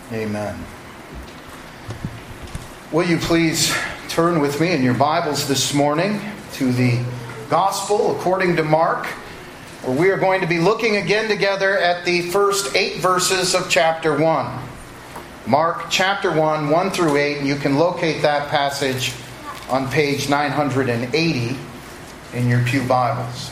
Amen. Will you please turn with me in your Bibles this morning to the Gospel according to Mark, where we are going to be looking again together at the first 8 verses of chapter 1. Mark chapter 1, 1 through 8, and you can locate that passage on page 980 in your pew Bibles.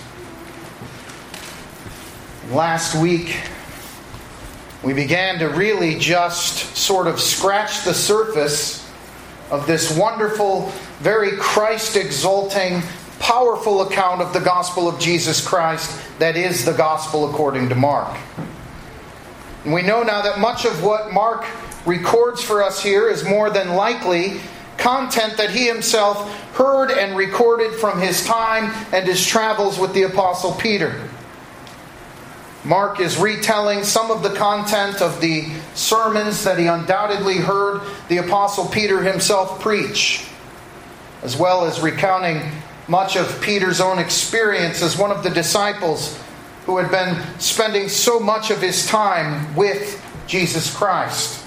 Last week, we began to really just sort of scratch the surface of this wonderful, very Christ-exalting, powerful account of the gospel of Jesus Christ that is the gospel according to Mark. And we know now that much of what Mark records for us here is more than likely content that he himself heard and recorded from his time and his travels with the Apostle Peter. Mark is retelling some of the content of the sermons that he undoubtedly heard the Apostle Peter himself preach, as well as recounting much of Peter's own experience as one of the disciples who had been spending so much of his time with Jesus Christ.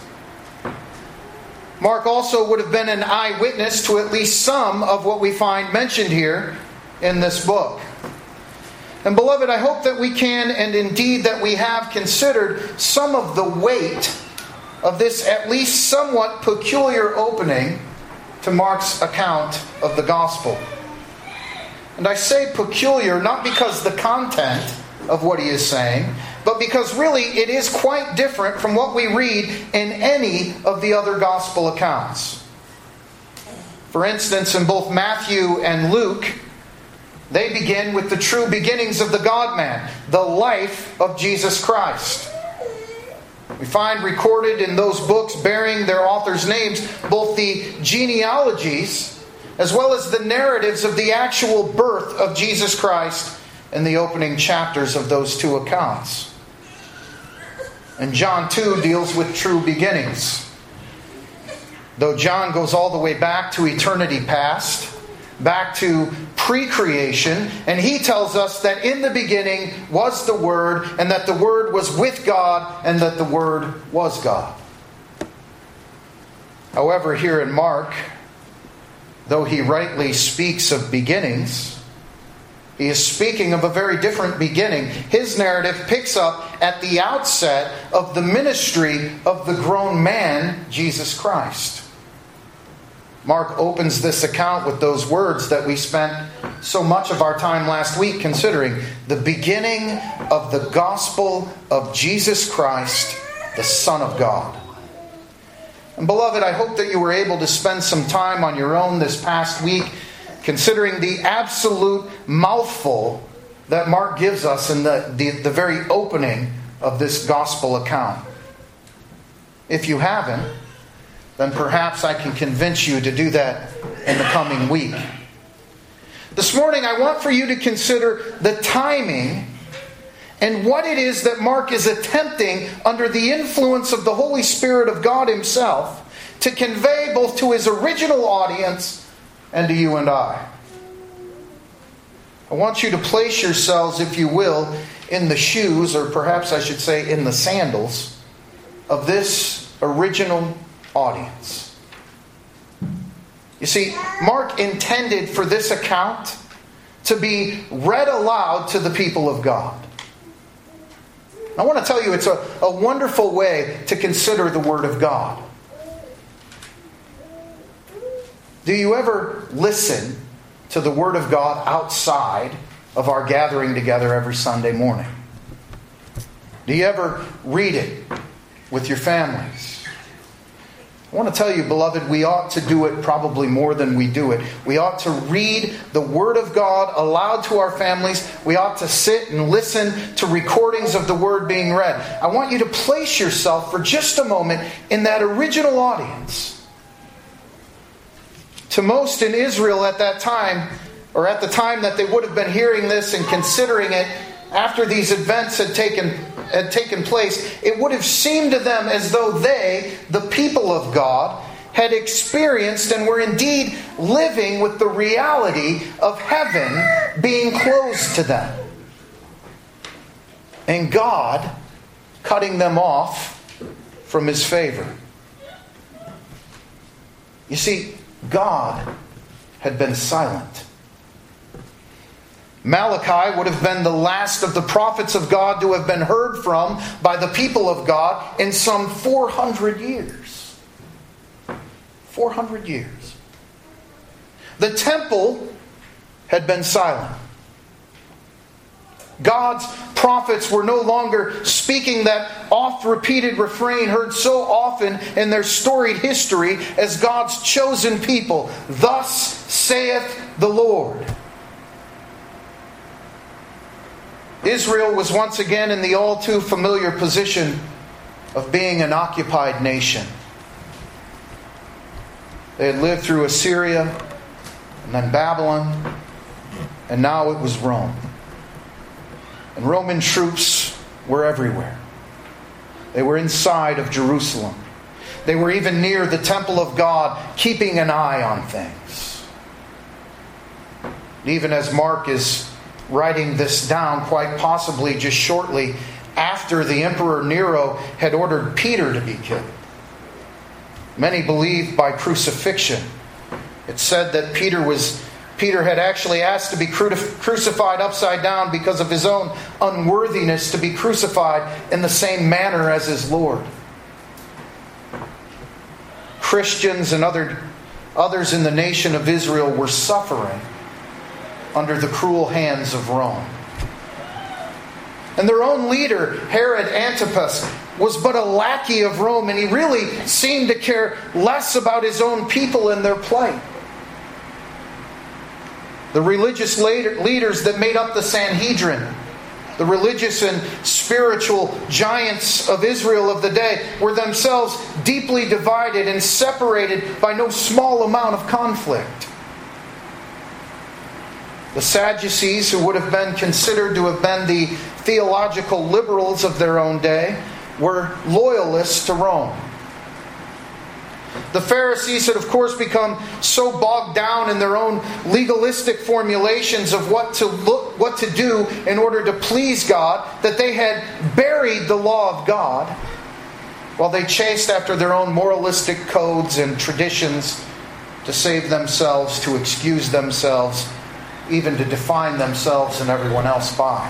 Mark also would have been an eyewitness to at least some of what we find mentioned here in this book. And beloved, I hope that we can, and indeed that we have, considered some of the weight of this at least somewhat peculiar opening to Mark's account of the gospel. And I say peculiar not because the content of what he is saying, but because really it is quite different from what we read in any of the other gospel accounts. For instance, in both Matthew and Luke, they begin with the true beginnings of the God-man, the life of Jesus Christ. We find recorded in those books bearing their authors' names both the genealogies as well as the narratives of the actual birth of Jesus Christ in the opening chapters of those two accounts. And John too deals with true beginnings. Though John goes all the way back to eternity past, back to pre-creation, and he tells us that in the beginning was the Word, and that the Word was with God, and that the Word was God. However, here in Mark, though he rightly speaks of beginnings, he is speaking of a very different beginning. His narrative picks up at the outset of the ministry of the grown man, Jesus Christ. Mark opens this account with those words that we spent so much of our time last week considering: the beginning of the gospel of Jesus Christ, the Son of God. And beloved, I hope that you were able to spend some time on your own this past week considering the absolute mouthful that Mark gives us in the very opening of this gospel account. If you haven't, then perhaps I can convince you to do that in the coming week. This morning, I want for you to consider the timing and what it is that Mark is attempting, under the influence of the Holy Spirit of God Himself, to convey both to His original audience and to you and I. I want you to place yourselves, if you will, in the shoes, or perhaps I should say in the sandals, of this original audience. You see, Mark intended for this account to be read aloud to the people of God. I want to tell you, it's a wonderful way to consider the Word of God. Do you ever listen to the Word of God outside of our gathering together every Sunday morning? Do you ever read it with your families? I want to tell you, beloved, we ought to do it probably more than we do it. We ought to read the Word of God aloud to our families. We ought to sit and listen to recordings of the Word being read. I want you to place yourself for just a moment in that original audience. To most in Israel at that time, or at the time that they would have been hearing this and considering it, after these events had taken place, it would have seemed to them as though they, the people of God, had experienced and were indeed living with the reality of heaven being closed to them. And God cutting them off from His favor. You see, God had been silent. Malachi would have been the last of the prophets of God to have been heard from by the people of God in some 400 years. 400 years. The temple had been silent. God's prophets were no longer speaking that oft-repeated refrain heard so often in their storied history as God's chosen people. Thus saith the Lord. Israel was once again in the all too familiar position of being an occupied nation. They had lived through Assyria, and then Babylon, and now it was Rome. And Roman troops were everywhere. They were inside of Jerusalem. They were even near the temple of God, keeping an eye on things. Even as Mark is writing this down, quite possibly just shortly after the Emperor Nero had ordered Peter to be killed. Many believed by crucifixion. It said that Peter had actually asked to be crucified upside down because of his own unworthiness to be crucified in the same manner as his Lord. Christians and others in the nation of Israel were suffering under the cruel hands of Rome. And their own leader, Herod Antipas, was but a lackey of Rome, and he really seemed to care less about his own people and their plight. The religious leaders that made up the Sanhedrin, the religious and spiritual giants of Israel of the day, were themselves deeply divided and separated by no small amount of conflict. The Sadducees, who would have been considered to have been the theological liberals of their own day, were loyalists to Rome. The Pharisees had, of course, become so bogged down in their own legalistic formulations of what to do in order to please God that they had buried the law of God while they chased after their own moralistic codes and traditions to save themselves, to excuse themselves, even to define themselves and everyone else by.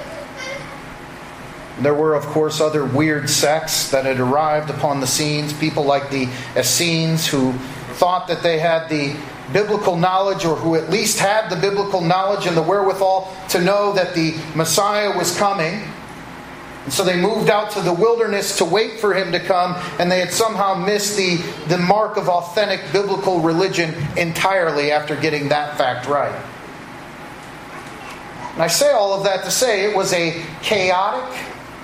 There were, of course, other weird sects that had arrived upon the scenes. People like the Essenes, who thought that they had the biblical knowledge, or who at least had the biblical knowledge and the wherewithal to know that the Messiah was coming. And so they moved out to the wilderness to wait for Him to come, and they had somehow missed the mark of authentic biblical religion entirely after getting that fact right. And I say all of that to say it was a chaotic,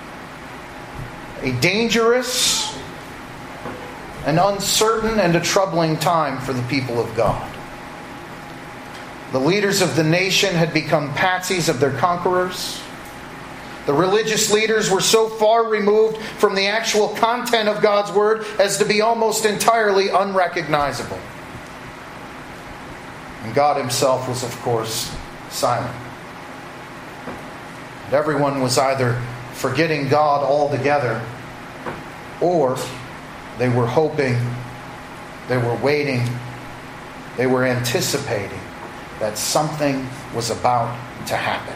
a dangerous, an uncertain, and a troubling time for the people of God. The leaders of the nation had become patsies of their conquerors. The religious leaders were so far removed from the actual content of God's Word as to be almost entirely unrecognizable. And God Himself was, of course, silent. And everyone was either forgetting God altogether, or they were hoping, they were waiting, they were anticipating that something was about to happen.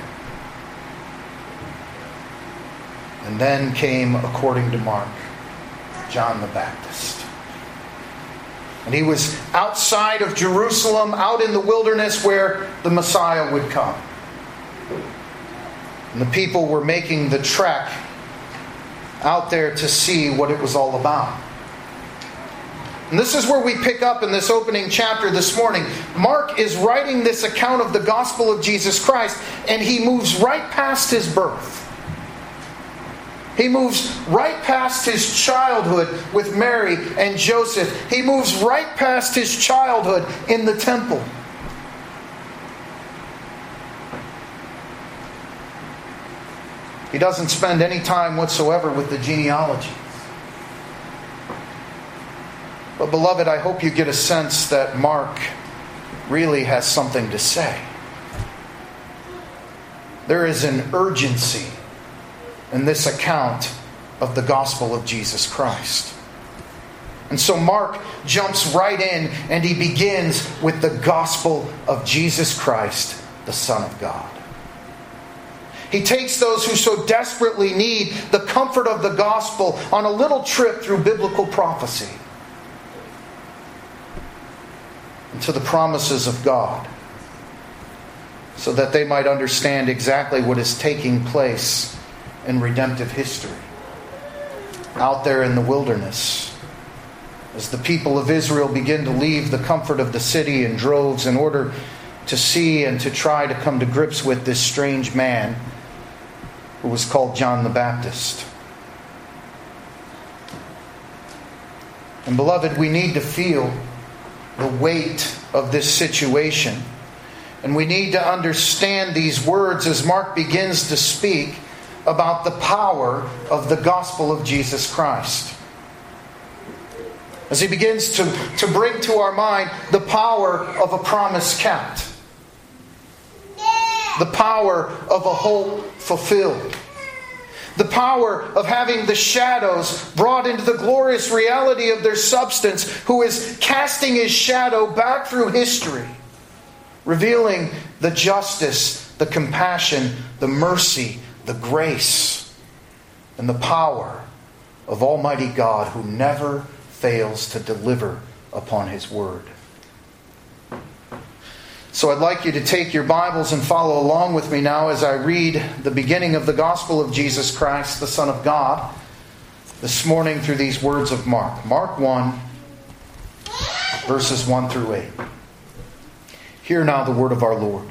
And then came, according to Mark, John the Baptist. And he was outside of Jerusalem, out in the wilderness where the Messiah would come. And the people were making the trek out there to see what it was all about. And this is where we pick up in this opening chapter this morning. Mark is writing this account of the gospel of Jesus Christ, and he moves right past His birth. He moves right past His childhood with Mary and Joseph. He moves right past His childhood in the temple. He doesn't spend any time whatsoever with the genealogy. But beloved, I hope you get a sense that Mark really has something to say. There is an urgency in this account of the gospel of Jesus Christ. And so Mark jumps right in and he begins with the gospel of Jesus Christ, the Son of God. He takes those who so desperately need the comfort of the gospel on a little trip through biblical prophecy into the promises of God, so that they might understand exactly what is taking place in redemptive history out there in the wilderness, as the people of Israel begin to leave the comfort of the city in droves in order to see and to try to come to grips with this strange man who was called John the Baptist. And beloved, we need to feel the weight of this situation. And we need to understand these words as Mark begins to speak about the power of the gospel of Jesus Christ. As he begins to bring to our mind the power of a promise kept. The power of a hope fulfilled. The power of having the shadows brought into the glorious reality of their substance, who is casting his shadow back through history, revealing the justice, the compassion, the mercy, the grace, and the power of Almighty God, who never fails to deliver upon His word. So I'd like you to take your Bibles and follow along with me now as I read the beginning of the gospel of Jesus Christ, the Son of God, this morning through these words of Mark. Mark 1, verses 1 through 8. Hear now the word of our Lord.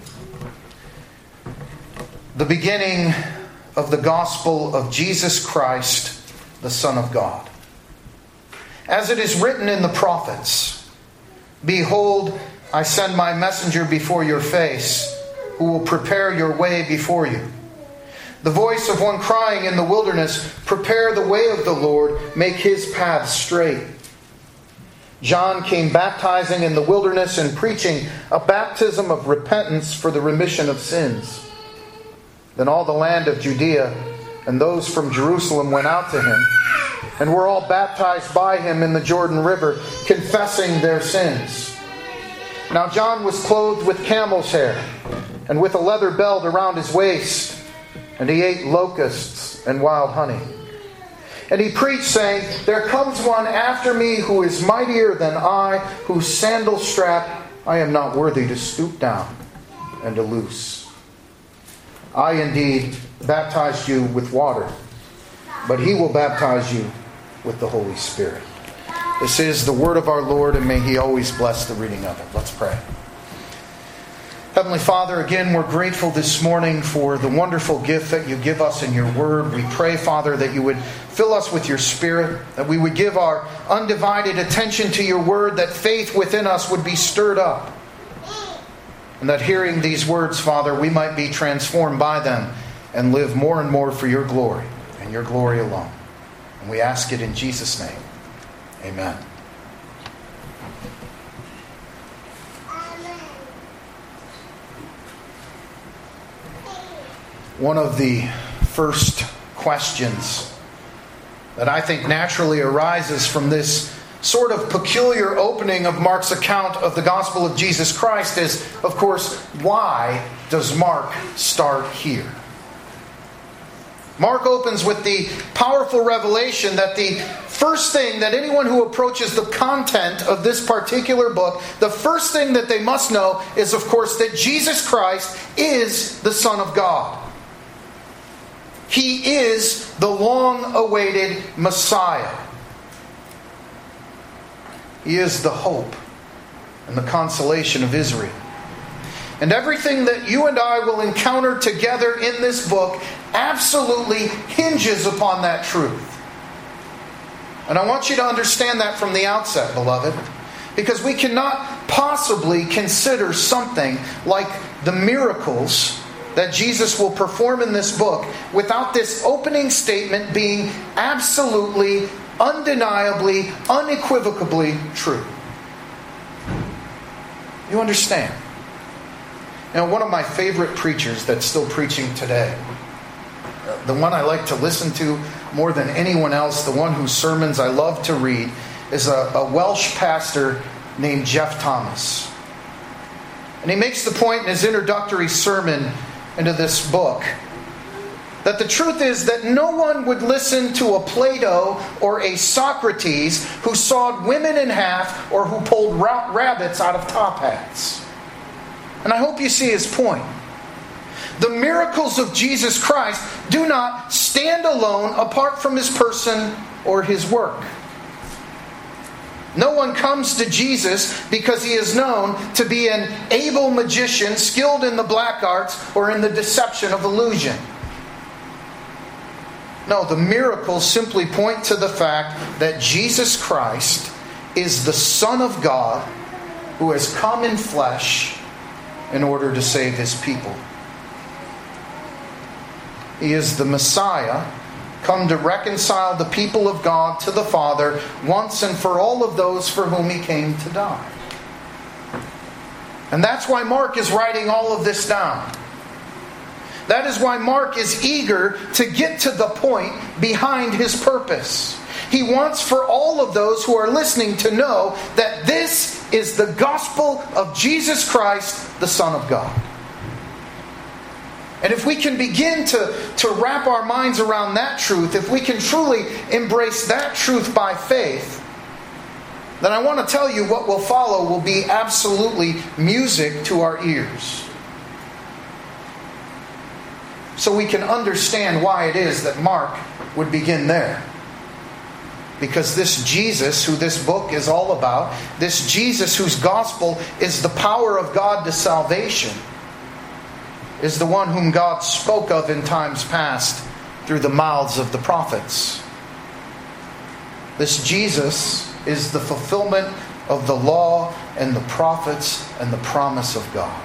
The beginning of the gospel of Jesus Christ, the Son of God. As it is written in the prophets, "Behold, I send my messenger before your face, who will prepare your way before you. The voice of one crying in the wilderness, prepare the way of the Lord, make His paths straight." John came baptizing in the wilderness and preaching a baptism of repentance for the remission of sins. Then all the land of Judea and those from Jerusalem went out to him, and were all baptized by him in the Jordan River, confessing their sins. Now John was clothed with camel's hair, and with a leather belt around his waist, and he ate locusts and wild honey. And he preached, saying, "There comes one after me who is mightier than I, whose sandal strap I am not worthy to stoop down and to loose. I indeed baptized you with water, but he will baptize you with the Holy Spirit." This is the word of our Lord, and may He always bless the reading of it. Let's pray. Heavenly Father, again, we're grateful this morning for the wonderful gift that you give us in your word. We pray, Father, that you would fill us with your Spirit, that we would give our undivided attention to your word, that faith within us would be stirred up, and that hearing these words, Father, we might be transformed by them and live more and more for your glory and your glory alone. And we ask it in Jesus' name. Amen. One of the first questions that I think naturally arises from this sort of peculiar opening of Mark's account of the gospel of Jesus Christ is, of course, why does Mark start here? Mark opens with the powerful revelation that the first thing that anyone who approaches the content of this particular book, the first thing that they must know is, of course, that Jesus Christ is the Son of God. He is the long-awaited Messiah. He is the hope and the consolation of Israel. And everything that you and I will encounter together in this book absolutely hinges upon that truth. And I want you to understand that from the outset, beloved, because we cannot possibly consider something like the miracles that Jesus will perform in this book without this opening statement being absolutely, undeniably, unequivocally true. You understand? You know, one of my favorite preachers that's still preaching today, the one I like to listen to more than anyone else, the one whose sermons I love to read, is a Welsh pastor named Jeff Thomas. And he makes the point in his introductory sermon into this book that the truth is that no one would listen to a Plato or a Socrates who sawed women in half or who pulled rabbits out of top hats. And I hope you see his point. The miracles of Jesus Christ do not stand alone apart from his person or his work. No one comes to Jesus because he is known to be an able magician skilled in the black arts or in the deception of illusion. No, the miracles simply point to the fact that Jesus Christ is the Son of God who has come in flesh in order to save his people. He is the Messiah, come to reconcile the people of God to the Father once and for all of those for whom he came to die. And that's why Mark is writing all of this down. That is why Mark is eager to get to the point behind his purpose. He wants for all of those who are listening to know that this is the gospel of Jesus Christ, the Son of God. And if we can begin to wrap our minds around that truth, if we can truly embrace that truth by faith, then I want to tell you what will follow will be absolutely music to our ears. So we can understand why it is that Mark would begin there. Because this Jesus, who this book is all about, this Jesus whose gospel is the power of God to salvation, is the one whom God spoke of in times past through the mouths of the prophets. This Jesus is the fulfillment of the law and the prophets and the promise of God.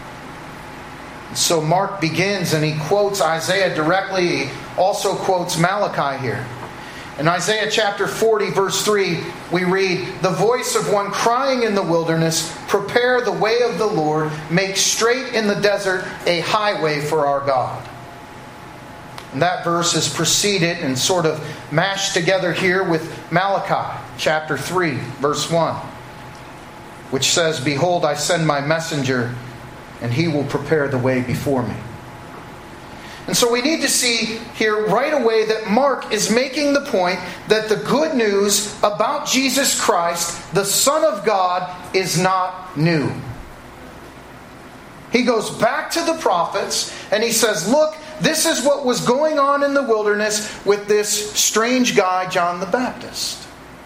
So Mark begins and he quotes Isaiah directly. He also quotes Malachi here. In Isaiah chapter 40 verse 3 we read, "The voice of one crying in the wilderness, prepare the way of the Lord, make straight in the desert a highway for our God." And that verse is preceded and sort of mashed together here with Malachi chapter 3 verse 1, which says, "Behold, I send my messenger, and he will prepare the way before me." And so we need to see here right away that Mark is making the point that the good news about Jesus Christ, the Son of God, is not new. He goes back to the prophets and he says, look, this is what was going on in the wilderness with this strange guy, John the Baptist.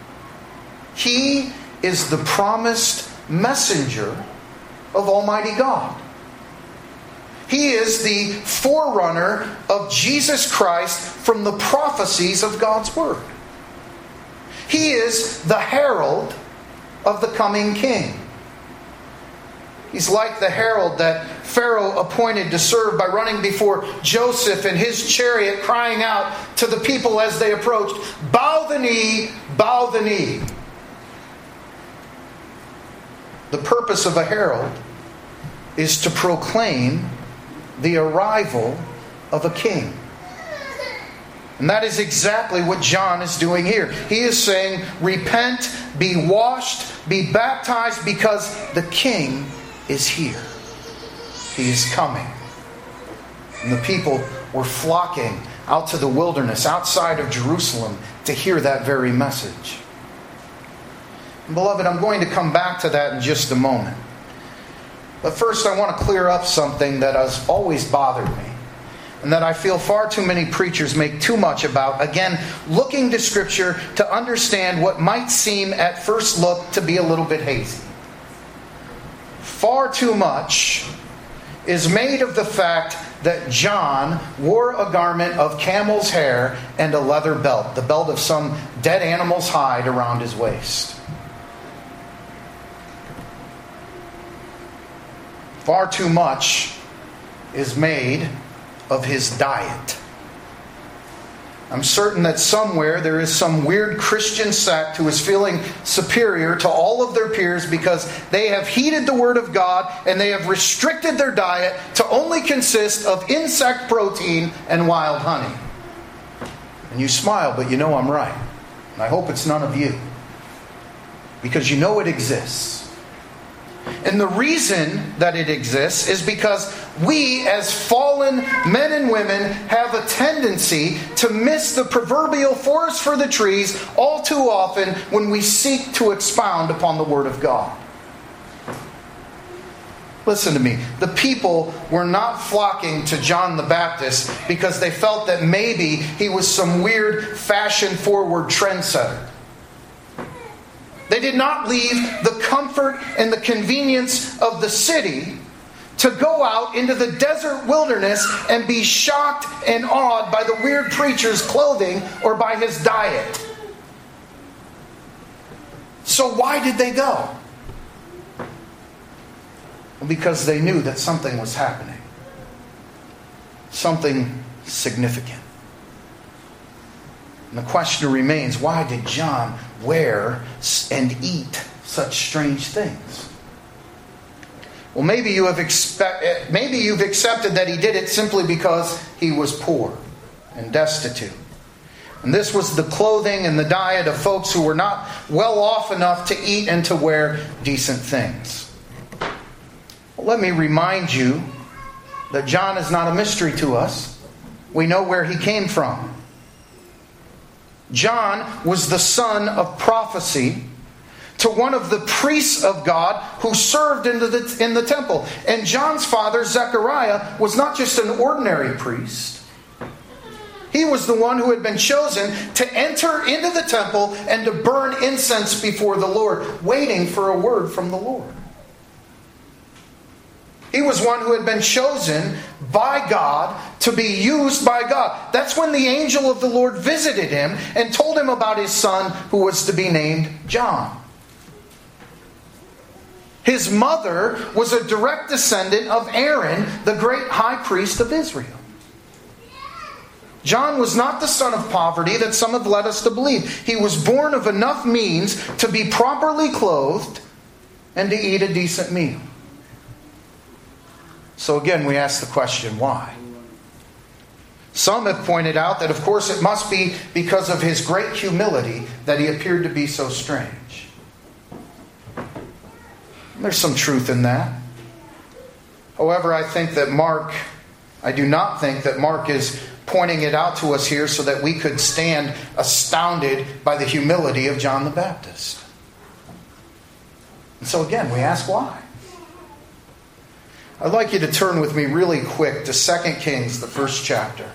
He is the promised messenger of Almighty God. He is the forerunner of Jesus Christ from the prophecies of God's Word. He is the herald of the coming king. He's like the herald that Pharaoh appointed to serve by running before Joseph in his chariot, crying out to the people as they approached, "Bow the knee, bow the knee." The purpose of a herald is to proclaim the arrival of a king. And that is exactly what John is doing here. He is saying, repent, be washed, be baptized, because the king is here. He is coming. And the people were flocking out to the wilderness outside of Jerusalem to hear that very message. And beloved, I'm going to come back to that in just a moment. But first I want to clear up something that has always bothered me, and that I feel far too many preachers make too much about. Again, looking to Scripture to understand what might seem at first look to be a little bit hazy. Far too much is made of the fact that John wore a garment of camel's hair and a leather belt, the belt of some dead animal's hide around his waist. Far too much is made of his diet. I'm certain that somewhere there is some weird Christian sect who is feeling superior to all of their peers because they have heeded the Word of God and they have restricted their diet to only consist of insect protein and wild honey. And you smile, but you know I'm right. And I hope it's none of you. Because you know it exists. And the reason that it exists is because we, as fallen men and women, have a tendency to miss the proverbial forest for the trees all too often when we seek to expound upon the Word of God. Listen to me. The people were not flocking to John the Baptist because they felt that maybe he was some weird fashion-forward trendsetter. They did not leave the comfort and the convenience of the city to go out into the desert wilderness and be shocked and awed by the weird preacher's clothing or by his diet. So why did they go? Well, because they knew that something was happening. Something significant. And the question remains, why did John wear and eat such strange things? Well, maybe you've accepted that he did it simply because he was poor and destitute. And this was the clothing and the diet of folks who were not well off enough to eat and to wear decent things. Well, let me remind you that John is not a mystery to us. We know where he came from. John was the son of prophecy to one of the priests of God who served in the temple. And John's father, Zechariah, was not just an ordinary priest. He was the one who had been chosen to enter into the temple and to burn incense before the Lord, waiting for a word from the Lord. He was one who had been chosen by God to be used by God. That's when the angel of the Lord visited him and told him about his son who was to be named John. His mother was a direct descendant of Aaron, the great high priest of Israel. John was not the son of poverty that some have led us to believe. He was born of enough means to be properly clothed and to eat a decent meal. So again, we ask the question, why? Some have pointed out that, of course, it must be because of his great humility that he appeared to be so strange. There's some truth in that. However, I do not think that Mark is pointing it out to us here so that we could stand astounded by the humility of John the Baptist. And so again, we ask why. I'd like you to turn with me really quick to 2 Kings, the first chapter.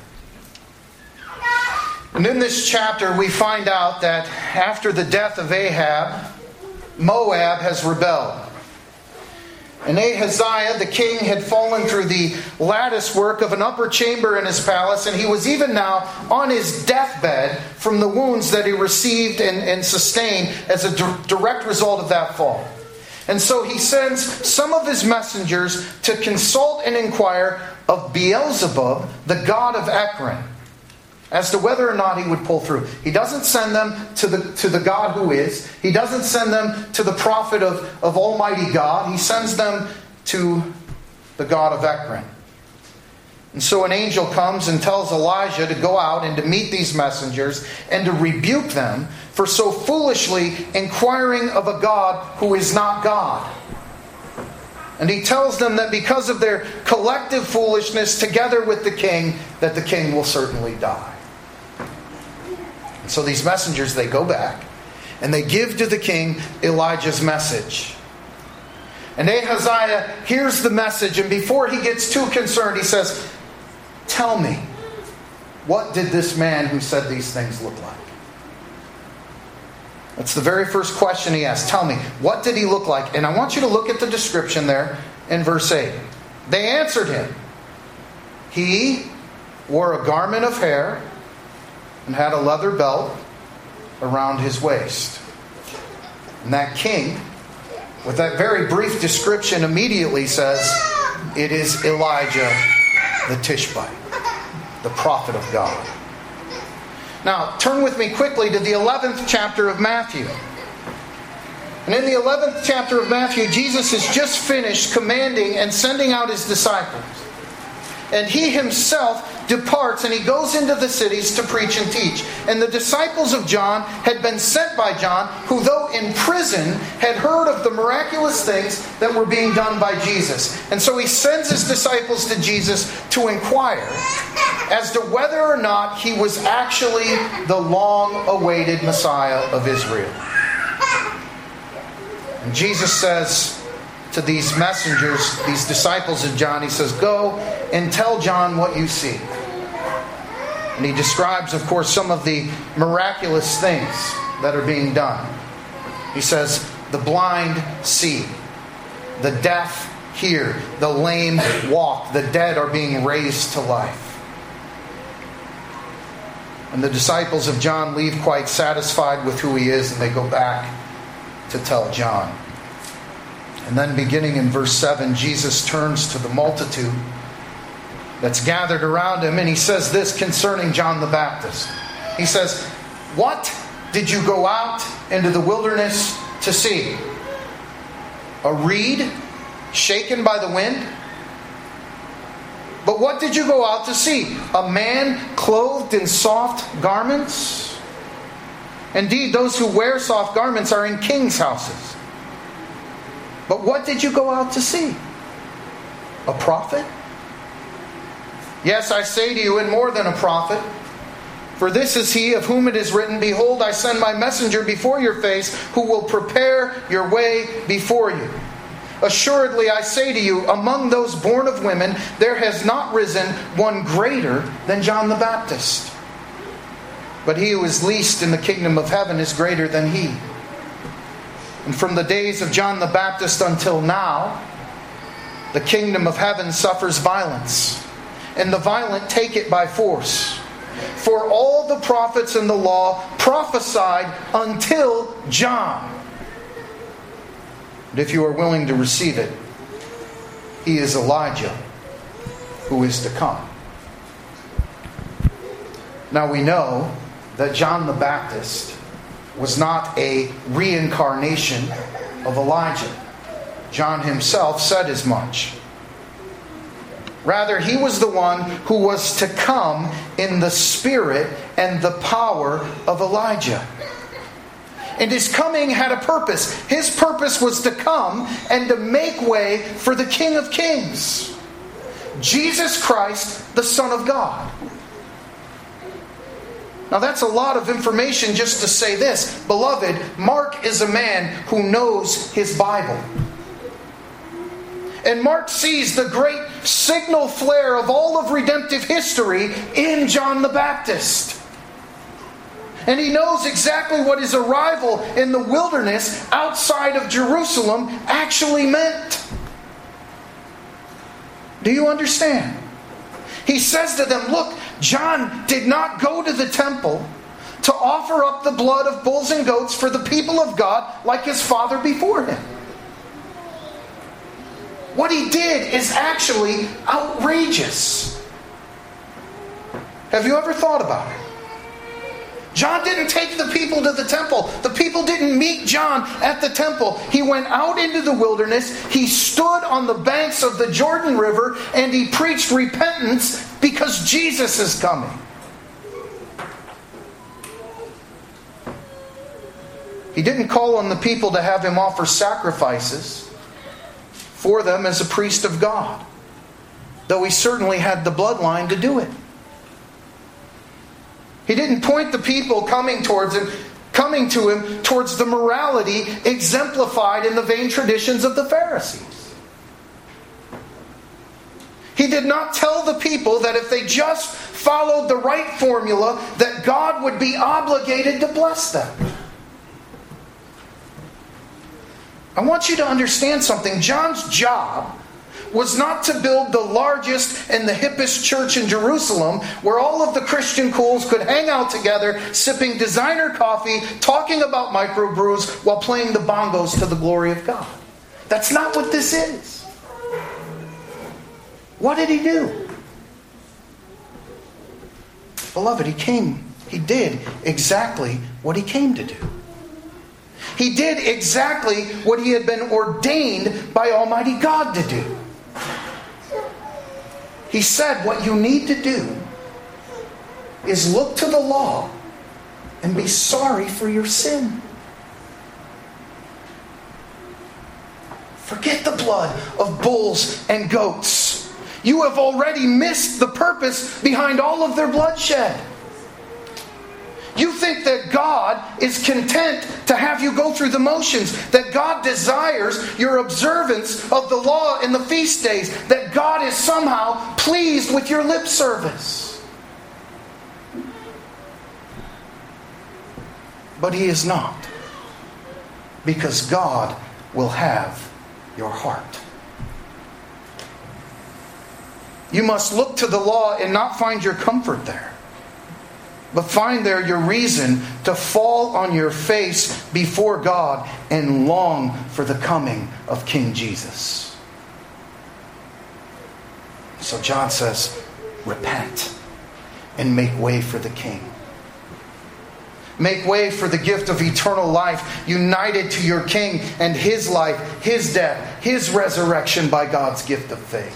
And in this chapter, we find out that after the death of Ahab, Moab has rebelled. And Ahaziah, the king, had fallen through the lattice work of an upper chamber in his palace, and he was even now on his deathbed from the wounds that he received and sustained as a direct result of that fall. And so he sends some of his messengers to consult and inquire of Beelzebub, the god of Ekron, as to whether or not he would pull through. He doesn't send them to the God who is. He doesn't send them to the prophet of Almighty God. He sends them to the god of Ekron. And so an angel comes and tells Elijah to go out and to meet these messengers and to rebuke them for so foolishly inquiring of a God who is not God. And he tells them that because of their collective foolishness together with the king, that the king will certainly die. And so these messengers, they go back and they give to the king Elijah's message. And Ahaziah hears the message, and before he gets too concerned, he says, "Tell me, what did this man who said these things look like?" That's the very first question he asked. Tell me, what did he look like? And I want you to look at the description there in verse 8. They answered him, "He wore a garment of hair and had a leather belt around his waist." And that king, with that very brief description, immediately says, "It is Elijah the Tishbite, the prophet of God." Now, turn with me quickly to the 11th chapter of Matthew. And in the 11th chapter of Matthew, Jesus has just finished commanding and sending out his disciples. And he himself departs and he goes into the cities to preach and teach. And the disciples of John had been sent by John, who though in prison had heard of the miraculous things that were being done by Jesus. And so he sends his disciples to Jesus to inquire as to whether or not he was actually the long-awaited Messiah of Israel. And Jesus says to these messengers, these disciples of John, he says, "Go and tell John what you see." And he describes, of course, some of the miraculous things that are being done. He says, the blind see, the deaf hear, the lame walk, the dead are being raised to life. And the disciples of John leave quite satisfied with who he is, and they go back to tell John. And then beginning in verse 7, Jesus turns to the multitude that's gathered around him, and he says this concerning John the Baptist. He says, "What did you go out into the wilderness to see? A reed shaken by the wind? But what did you go out to see? A man clothed in soft garments? Indeed, those who wear soft garments are in kings' houses. But what did you go out to see? A prophet? Yes, I say to you, and more than a prophet. For this is he of whom it is written, 'Behold, I send my messenger before your face, who will prepare your way before you.' Assuredly, I say to you, among those born of women, there has not risen one greater than John the Baptist. But he who is least in the kingdom of heaven is greater than he. And from the days of John the Baptist until now, the kingdom of heaven suffers violence, and the violent take it by force. For all the prophets and the law prophesied until John. And if you are willing to receive it, he is Elijah who is to come." Now we know that John the Baptist was not a reincarnation of Elijah. John himself said as much. Rather, he was the one who was to come in the spirit and the power of Elijah. And his coming had a purpose. His purpose was to come and to make way for the King of Kings, Jesus Christ, the Son of God. Now that's a lot of information just to say this. Beloved, Mark is a man who knows his Bible. And Mark sees the great signal flare of all of redemptive history in John the Baptist. And he knows exactly what his arrival in the wilderness outside of Jerusalem actually meant. Do you understand? He says to them, look, John did not go to the temple to offer up the blood of bulls and goats for the people of God like his father before him. What he did is actually outrageous. Have you ever thought about it? John didn't take the people to the temple. The people didn't meet John at the temple. He went out into the wilderness. He stood on the banks of the Jordan River and he preached repentance because Jesus is coming. He didn't call on the people to have him offer sacrifices for them as a priest of God, though he certainly had the bloodline to do it. He didn't point the people coming to him towards the morality exemplified in the vain traditions of the Pharisees. He did not tell the people that if they just followed the right formula, that God would be obligated to bless them. I want you to understand something. John's job was not to build the largest and the hippest church in Jerusalem where all of the Christian cools could hang out together, sipping designer coffee, talking about microbrews while playing the bongos to the glory of God. That's not what this is. What did he do? Beloved, he did exactly what he came to do. He did exactly what he had been ordained by Almighty God to do. He said, what you need to do is look to the law and be sorry for your sin. Forget the blood of bulls and goats. You have already missed the purpose behind all of their bloodshed. You think that God is content to have you go through the motions, that God desires your observance of the law in the feast days, that God is somehow pleased with your lip service. But He is not, because God will have your heart. You must look to the law and not find your comfort there, but find there your reason to fall on your face before God and long for the coming of King Jesus. So John says, repent and make way for the King. Make way for the gift of eternal life, united to your King and His life, His death, His resurrection by God's gift of faith.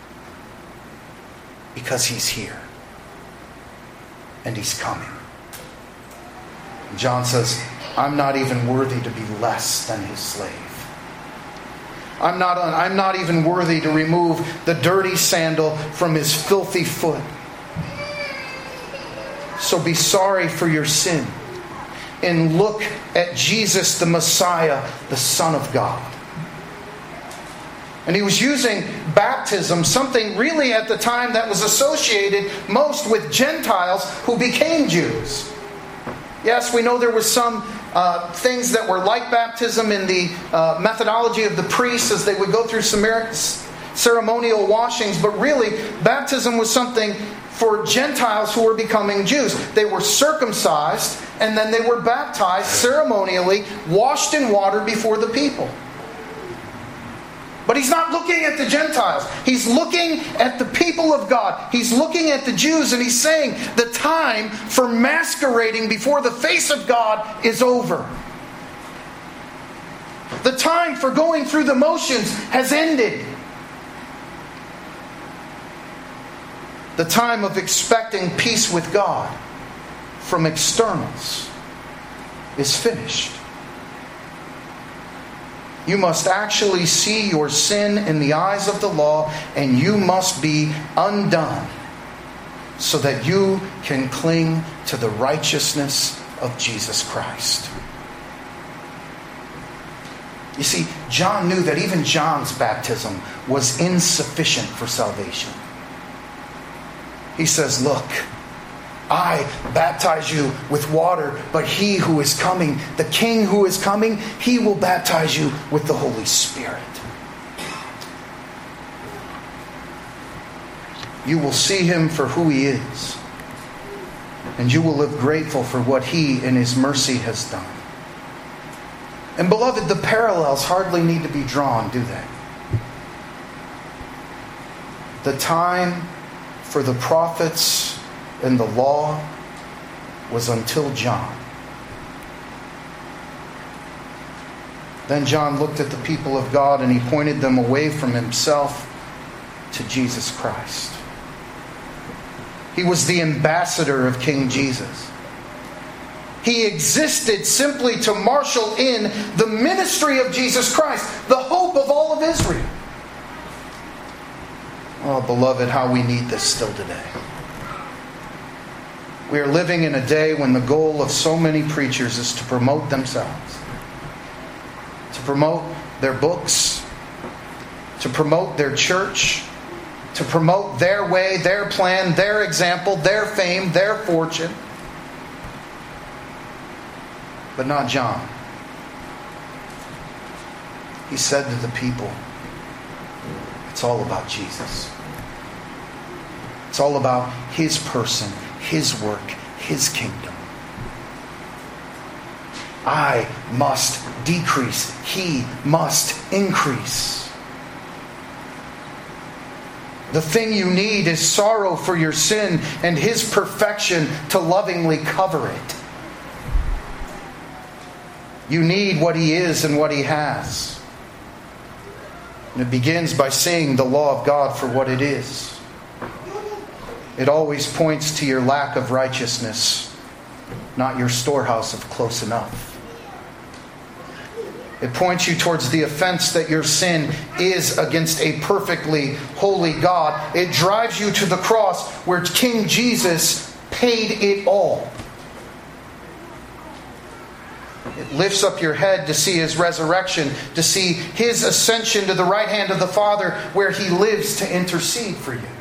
Because He's here. And He's coming. John says, I'm not even worthy to be less than His slave. I'm not even worthy to remove the dirty sandal from His filthy foot. So be sorry for your sin and look at Jesus the Messiah, the Son of God. And he was using baptism, something really at the time that was associated most with Gentiles who became Jews. Yes, we know there was some things that were like baptism in the methodology of the priests as they would go through ceremonial washings, but really baptism was something for Gentiles who were becoming Jews. They were circumcised and then they were baptized ceremonially, washed in water before the people. But he's not looking at the Gentiles. He's looking at the people of God. He's looking at the Jews and he's saying the time for masquerading before the face of God is over. The time for going through the motions has ended. The time of expecting peace with God from externals is finished. You must actually see your sin in the eyes of the law, and you must be undone so that you can cling to the righteousness of Jesus Christ. You see, John knew that even John's baptism was insufficient for salvation. He says, look, I baptize you with water, but He who is coming, the King who is coming, He will baptize you with the Holy Spirit. You will see Him for who He is, and you will live grateful for what He in His mercy has done. And beloved, the parallels hardly need to be drawn, do they? The time for the prophets and the law was until John. Then John looked at the people of God and he pointed them away from himself to Jesus Christ. He was the ambassador of King Jesus. He existed simply to marshal in the ministry of Jesus Christ, the hope of all of Israel. Oh, beloved, how we need this still today. We are living in a day when the goal of so many preachers is to promote themselves, to promote their books, to promote their church, to promote their way, their plan, their example, their fame, their fortune. But not John. He said to the people, it's all about Jesus. It's all about His person, His work, His kingdom. I must decrease. He must increase. The thing you need is sorrow for your sin and His perfection to lovingly cover it. You need what He is and what He has. And it begins by seeing the law of God for what it is. It always points to your lack of righteousness, not your storehouse of close enough. It points you towards the offense that your sin is against a perfectly holy God. It drives you to the cross where King Jesus paid it all. It lifts up your head to see His resurrection, to see His ascension to the right hand of the Father where He lives to intercede for you.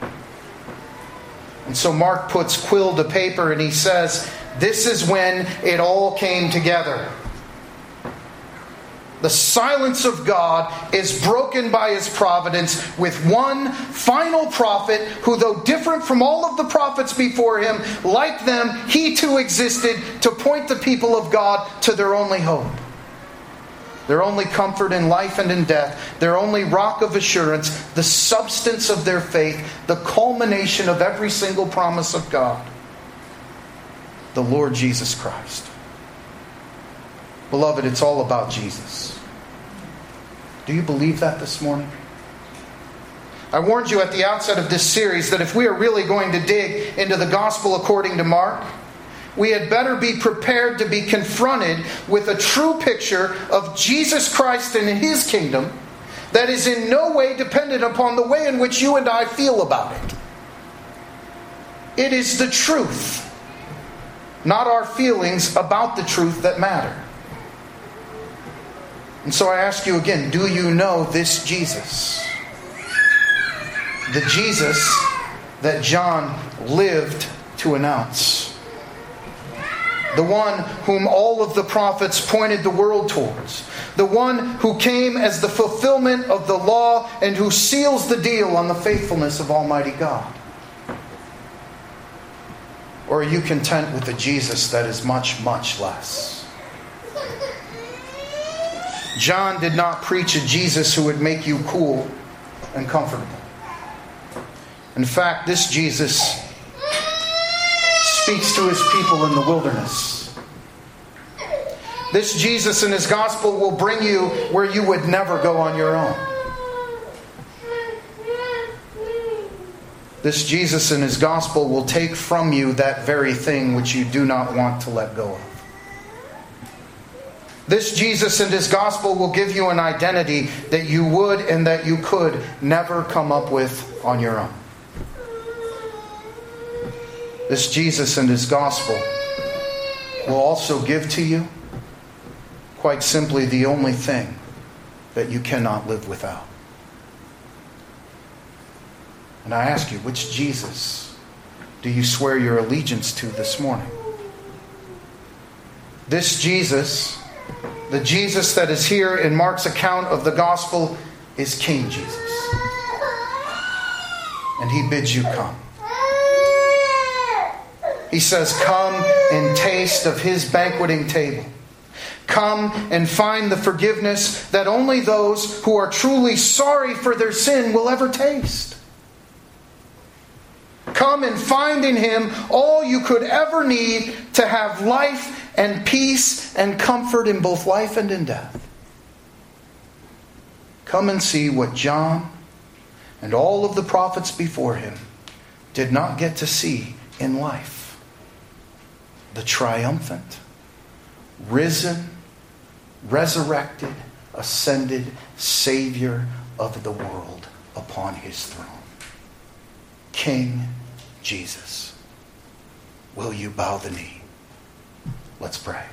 And so Mark puts quill to paper and he says, this is when it all came together. The silence of God is broken by His providence with one final prophet who, though different from all of the prophets before him, like them, he too existed to point the people of God to their only hope. Their only comfort in life and in death, their only rock of assurance, the substance of their faith, the culmination of every single promise of God. The Lord Jesus Christ. Beloved, it's all about Jesus. Do you believe that this morning? I warned you at the outset of this series that if we are really going to dig into the gospel according to Mark, we had better be prepared to be confronted with a true picture of Jesus Christ and His kingdom that is in no way dependent upon the way in which you and I feel about it. It is the truth, not our feelings about the truth, that matter. And so I ask you again, do you know this Jesus? The Jesus that John lived to announce. The one whom all of the prophets pointed the world towards. The one who came as the fulfillment of the law and who seals the deal on the faithfulness of Almighty God. Or are you content with a Jesus that is much, much less? John did not preach a Jesus who would make you cool and comfortable. In fact, this Jesus speaks to His people in the wilderness. This Jesus and His gospel will bring you where you would never go on your own. This Jesus and His gospel will take from you that very thing which you do not want to let go of. This Jesus and His gospel will give you an identity that you would and that you could never come up with on your own. This Jesus and His gospel will also give to you, quite simply, the only thing that you cannot live without. And I ask you, which Jesus do you swear your allegiance to this morning? This Jesus, the Jesus that is here in Mark's account of the gospel, is King Jesus. And He bids you come. He says, come and taste of His banqueting table. Come and find the forgiveness that only those who are truly sorry for their sin will ever taste. Come and find in Him all you could ever need to have life and peace and comfort in both life and in death. Come and see what John and all of the prophets before him did not get to see in life. The triumphant, risen, resurrected, ascended Savior of the world upon His throne. King Jesus. Will you bow the knee? Let's pray.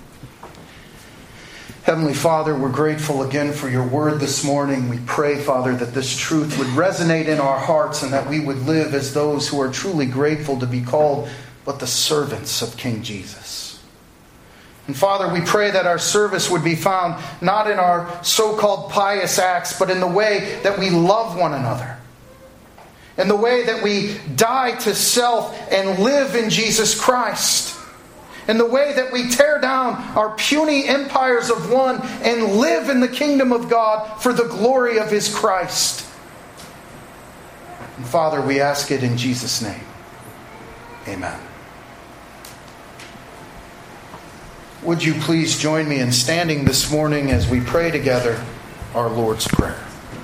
Heavenly Father, we're grateful again for your word this morning. We pray, Father, that this truth would resonate in our hearts and that we would live as those who are truly grateful to be called but the servants of King Jesus. And Father, we pray that our service would be found not in our so-called pious acts, but in the way that we love one another. In the way that we die to self and live in Jesus Christ. In the way that we tear down our puny empires of one and live in the kingdom of God for the glory of His Christ. And Father, we ask it in Jesus' name. Amen. Would you please join me in standing this morning as we pray together our Lord's Prayer?